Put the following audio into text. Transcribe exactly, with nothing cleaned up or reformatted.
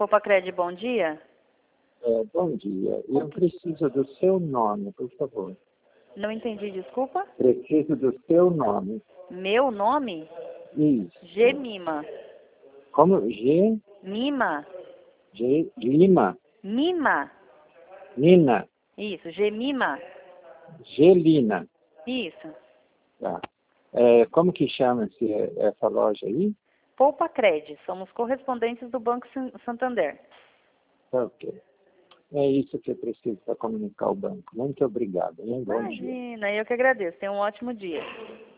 Poupa-Cred, bom dia. É, bom dia. Eu preciso do seu nome, por favor. Não entendi, desculpa. Preciso do seu nome. Meu nome? Isso. Gemima. Como? G? Mima. G? Lima? Mima. Nina? Isso, Gemima. Gelina? Isso. Tá. É, como que chama-se essa loja aí? Poupa-Cred, somos correspondentes do Banco Santander. Tá, ok. É isso que eu preciso para comunicar ao banco. Muito obrigado. Hein? Bom dia. Imagina, eu que agradeço. Tenha um ótimo dia.